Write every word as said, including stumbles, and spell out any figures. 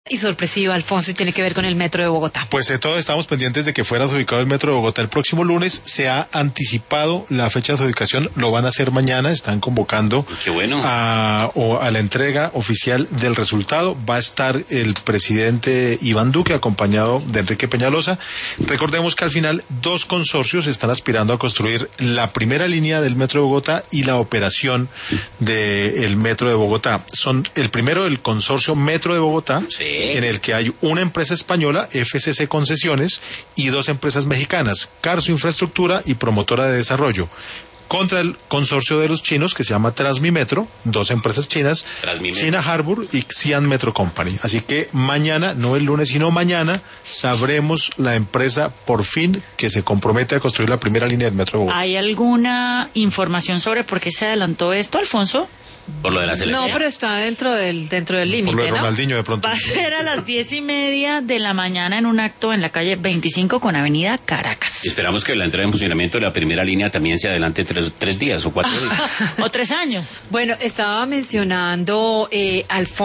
Y sorpresiva, Alfonso, y tiene que ver con el Metro de Bogotá. Pues de todo estamos pendientes de que fuera adjudicado el Metro de Bogotá el próximo lunes. Se ha anticipado la fecha de adjudicación, lo van a hacer mañana, están convocando Qué bueno. a, o a la entrega oficial del resultado. Va a estar el presidente Iván Duque acompañado de Enrique Peñalosa. Recordemos que al final dos consorcios están aspirando a construir la primera línea del Metro de Bogotá y la operación del Metro de Bogotá. Son el primero, el consorcio Metro de Bogotá, Sí. en el que hay una empresa española, F C C Concesiones, y dos empresas mexicanas, Carso Infraestructura y Promotora de Desarrollo, contra el consorcio de los chinos que se llama Transmimetro, dos empresas chinas, Transmimetro. China Harbour y Xi'an Metro Company. Así que mañana, no el lunes, sino mañana, sabremos la empresa por fin que se compromete a construir la primera línea del Metro de Bogotá. ¿Hay alguna información sobre por qué se adelantó esto, Alfonso? Por lo de la selección. No, pero está dentro del dentro del Por lo límite, de ¿no? Ronaldinho de pronto. Va a ser a las diez y media de la mañana en un acto en la calle veinticinco con Avenida Caracas. Esperamos que la entrada en funcionamiento de la primera línea también se adelante tres, tres días o cuatro días. O tres años. Bueno, estaba mencionando eh, Alfonso.